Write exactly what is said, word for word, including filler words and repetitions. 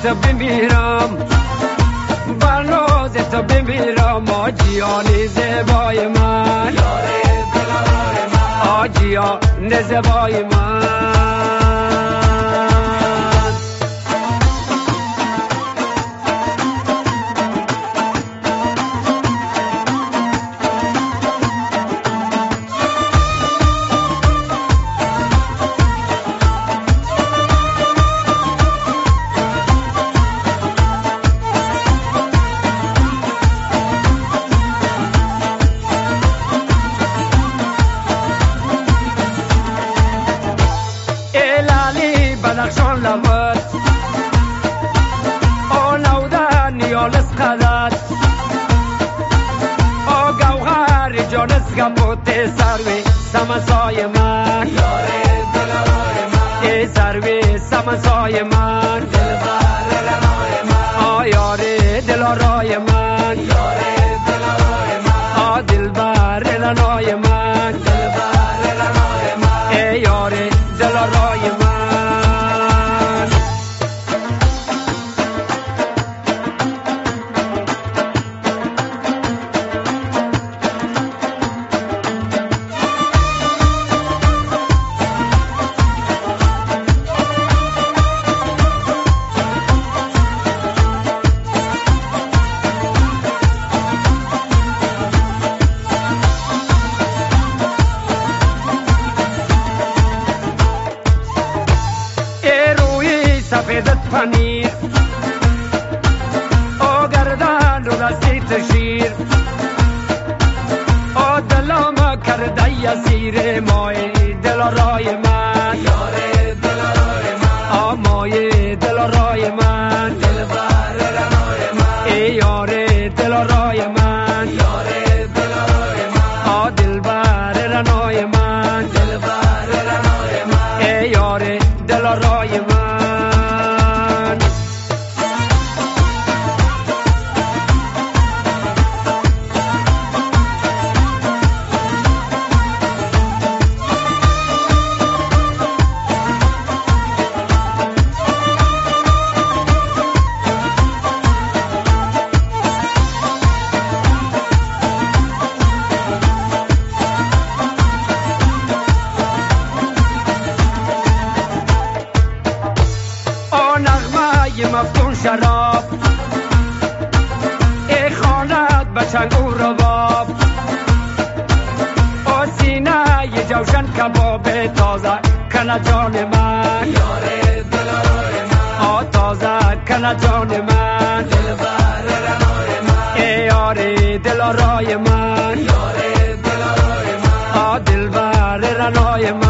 تو بمیرم بر ناز تو بمیرم آجیان زیبای من آجیان زیبای من بدخشان لبت او نوده نیالس قدت او گوهر جانس گموت سروی سمسای من ای سروی سمسای من آ یاره دلارای من آ دلبر لنای من ای یاره دلارای من سفیدت پنیر او گردن رو دستیت شیر او دلم کرده یسیر مای دلارای من آ مای دلارای من ای یاره دلارای من آ دلبر رنای من ای یاره دلارای من مفتون شراب ای خانت بچنگ و رباب او سینه ی جوشن کباب تازه کنه جان من آ تازه کنه جان من ای یاره دلارای من آ دلبر رنای من